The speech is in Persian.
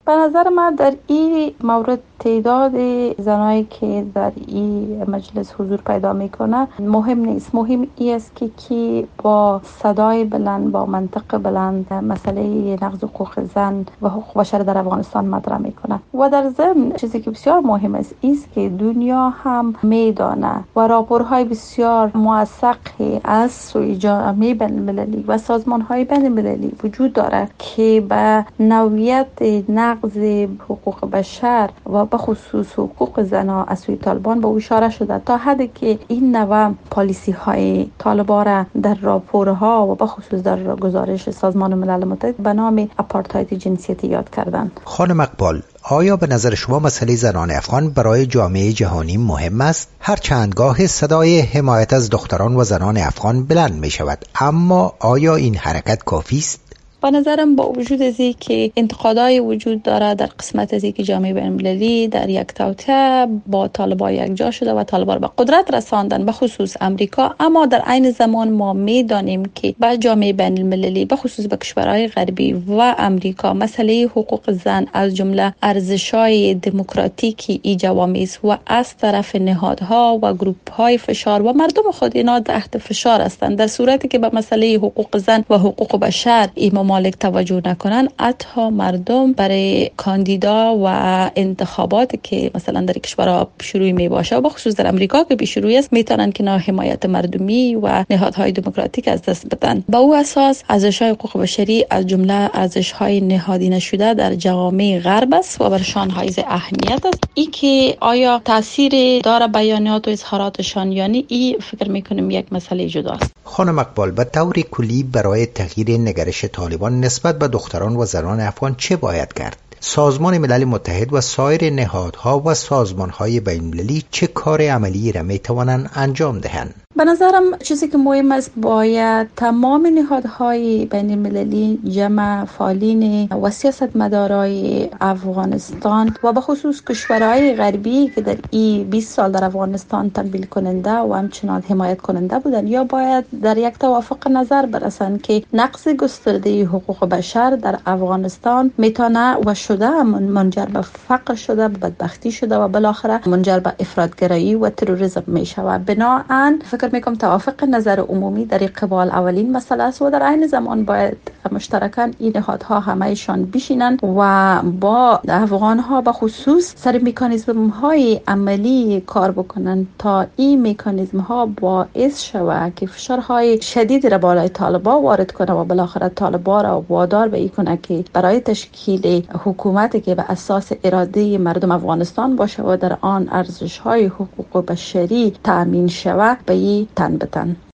به نظر من در این مورد تعداد زنایی که در این مجلس حضور پیدا میکنه مهم نیست. مهم است که کی با صدای بلند، با منطق بلند مسئله نقض حقوق زن و حقوق بشر در افغانستان مطرح میکنه. و در ضمن چیزی که بسیار مهم است که دنیا هم میدانه و راپورهای بسیار موثق از سوی جامعه بین المللی و سازمانهای بین المللی وجود داره که به نوعیت نقض حقوق بشر و به خصوص حقوق زنان از سوی طالبان به اشاره شده، تا حدی که این نوع پالیسی های طالبان را در راپورها و به خصوص در گزارش سازمان ملل متحد به نام آپارتاید جنسیتی یاد کردند. خانم اقبال، آیا به نظر شما مسئله زنان افغان برای جامعه جهانی مهم است؟ هرچند گاه صدای حمایت از دختران و زنان افغان بلند می شود، اما آیا این حرکت کافی است؟ به نظرم با وجود از این که انتقادای وجود داره در قسمت از این که جامعه بین المللی در یک توطئه با طالبان یکجا شده و طالبان به قدرت رساندن، به خصوص امریکا، اما در عین زمان ما میدانیم که با جامعه بین المللی به خصوص به کشورهای غربی و امریکا مسئله حقوق زن از جمله ارزش‌های دموکراتیکی ای جوامع و از طرف نهادها و گروه‌های فشار و مردم خود اینا تحت فشار هستند. در صورتی که به مسئله حقوق زن و حقوق بشر مالک توجه نکنن، حتی مردم برای کاندیدا و انتخابات که مثلا در کشورها شروع می باشه و بخصوص در امریکا که شروع است میتونن که حمایت مردمی و نهادهای دموکراتیک از دست بدن. با او اساس ارزش‌های حقوق بشری از جمله ارزش‌های نهادینه شده در جوامع غرب است و برشان حائز اهمیت است. این که آیا تاثیر داره بیانات و اظهاراتشان یا نه، این فکر میکنم یک مسئله جداست. خانم اقبال، به طور کلی برای تغییر نگرش طالبان نسبت به دختران و زنان افغان چه باید کرد؟ سازمان ملل متحد و سایر نهادها و سازمانهای بین المللی چه کار عملی را میتوانند انجام دهند؟ به نظرم چیزی که مهم است باید تمام نهادهای بین المللی، جمع فعالین و سیاستمدارای افغانستان و به خصوص کشورهای غربی که در این 20 سال در افغانستان تمویل کننده و همچنان حمایت کننده بودن، یا باید در یک توافق نظر برسند که نقض گسترده حقوق بشر در افغانستان میتونه و شده منجر به فقر شده، به بدبختی شده و بالاخره منجر به افراطگرایی و تروریسم میشود. بنابراین فکر میکنم توافق نظر عمومی در قبال اولین مسئله است و در عین زمان باید مشترکاً این نهادها همهشان بشینند و با افغانها به خصوص سر مکانیزم های عملی کار بکنند تا این مکانیزم ها باعث شود که فشارهای شدید را بالای طالبان وارد کنه و بالاخره طالبان را وادار به این کنه که برای تشکیل حکومتی که به اساس اراده مردم افغانستان باشه و در آن ارزش های حقوق بشری تامین شود به این تن به تن.